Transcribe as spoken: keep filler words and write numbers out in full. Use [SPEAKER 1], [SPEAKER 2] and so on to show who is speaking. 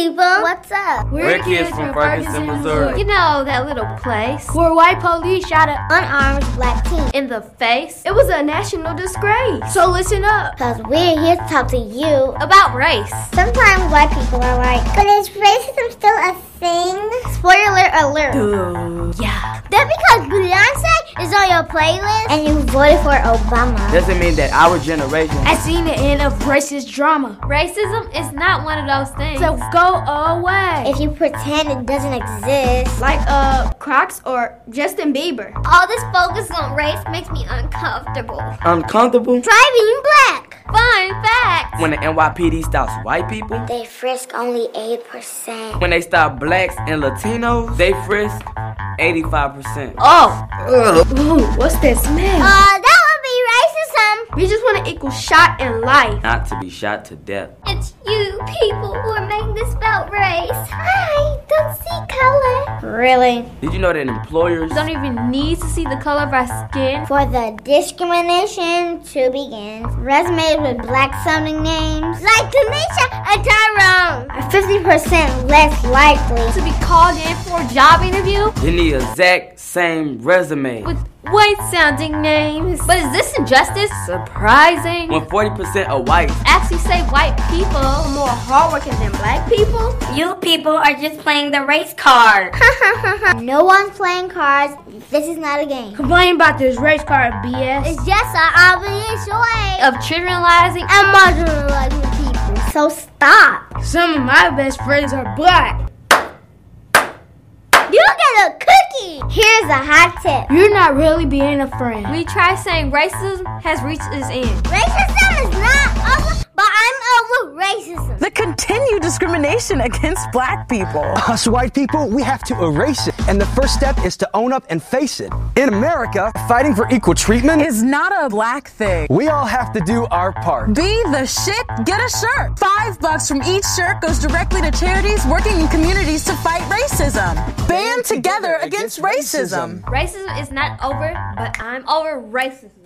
[SPEAKER 1] people. What's up?
[SPEAKER 2] We're, We're kids, kids from Ferguson, Missouri.
[SPEAKER 3] You know, that little place
[SPEAKER 4] where white police shot an
[SPEAKER 1] unarmed black teen
[SPEAKER 3] in the face.
[SPEAKER 4] It was a national disgrace. So listen up.
[SPEAKER 1] Because we're here to talk to you
[SPEAKER 3] about race.
[SPEAKER 1] Sometimes white people are like, but is racism still a thing? Spoiler alert.
[SPEAKER 4] Duh.
[SPEAKER 3] Yeah.
[SPEAKER 1] That because Beyonce is on your playlist and you voted for Obama
[SPEAKER 2] doesn't mean that our generation
[SPEAKER 4] has seen the end of racist drama.
[SPEAKER 3] Racism is not one of those things.
[SPEAKER 4] So go away.
[SPEAKER 1] If you pretend it doesn't exist.
[SPEAKER 4] Like uh Crocs or Justin Bieber.
[SPEAKER 3] All this focus on race makes me uncomfortable.
[SPEAKER 2] Uncomfortable?
[SPEAKER 1] Try being black.
[SPEAKER 3] Fun fact.
[SPEAKER 2] When the N Y P D stops white people,
[SPEAKER 1] they frisk only eight percent.
[SPEAKER 2] When they stop blacks and Latinos, they frisk eighty-five percent.
[SPEAKER 3] Oh.
[SPEAKER 4] Ugh. Ooh, what's that smell?
[SPEAKER 1] Uh, that would be racism.
[SPEAKER 4] We just want to equal shot in life.
[SPEAKER 2] Not to be shot to death.
[SPEAKER 3] It's you people who are making this about race.
[SPEAKER 1] I don't see color. Really?
[SPEAKER 2] Did you know that employers
[SPEAKER 3] don't even need to see the color of our skin?
[SPEAKER 1] For the discrimination to begin, resumes with black sounding names like Tanisha and Tyrone are fifty percent less likely
[SPEAKER 3] to be called in for a job interview
[SPEAKER 2] than the exact same resume
[SPEAKER 3] with white sounding names. But is this injustice surprising?
[SPEAKER 2] When forty percent of whites
[SPEAKER 3] actually say white people are more hardworking than black people?
[SPEAKER 5] You people are just playing the race card.
[SPEAKER 1] No one's playing cards. This is not a game.
[SPEAKER 4] Complain about this race card B S.
[SPEAKER 1] It's just an obvious way
[SPEAKER 3] of trivializing
[SPEAKER 1] and marginalizing people. So stop.
[SPEAKER 4] Some of my best friends are black.
[SPEAKER 1] You get a cookie. Here's a hot tip.
[SPEAKER 4] You're not really being a friend.
[SPEAKER 3] We try saying racism has reached its end.
[SPEAKER 1] Racism is not over, but I'm over racism.
[SPEAKER 6] The continued discrimination against black people.
[SPEAKER 7] Us white people, we have to erase it. And the first step is to own up and face it. In America, fighting for equal treatment
[SPEAKER 6] is not a black thing.
[SPEAKER 7] We all have to do our part.
[SPEAKER 6] Be the shit, get a shirt. Five bucks from each shirt goes directly to charities working in communities to fight racism. Band together against racism.
[SPEAKER 3] Racism is not over, but I'm over racism.